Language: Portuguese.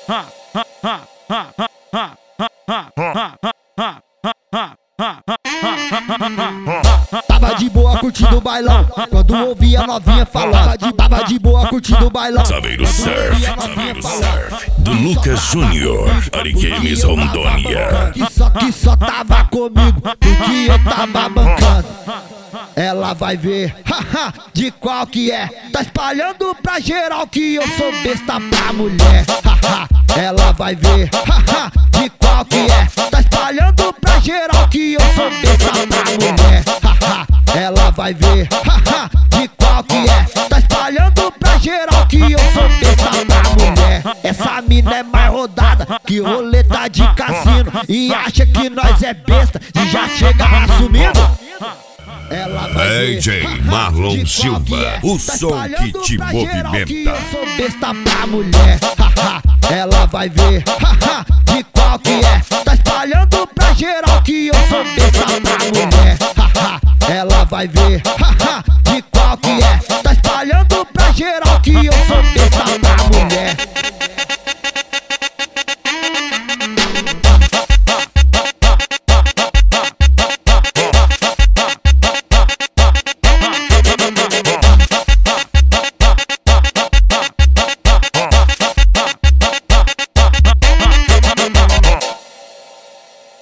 Tava de boa curtindo o bailão, quando ouvi a novinha falar. Tava de boa curtindo o bailão. Saveiro Surf, do Lucas Júnior, Ariquemes, Rondônia. Que só tava comigo porque eu tava bancando. Ela vai ver, haha, de qual que é. Tá espalhando pra geral que eu sou besta pra mulher. Haha, ela vai ver, haha, de qual que é. Tá espalhando pra geral que eu sou besta pra mulher. Haha, ela vai ver, haha, de qual que é. Tá espalhando pra geral que eu sou besta pra mulher. Essa mina é mais rodada que roleta de cassino e acha que nós é besta e já chega assumindo. DJ Marlon Silva, o som que te movimenta. Que eu sou besta pra mulher. Ela vai ver, de qual que é. Tá espalhando pra geral que eu sou besta pra mulher. Ela vai ver, de qual que é. Tá espalhando pra geral que eu sou besta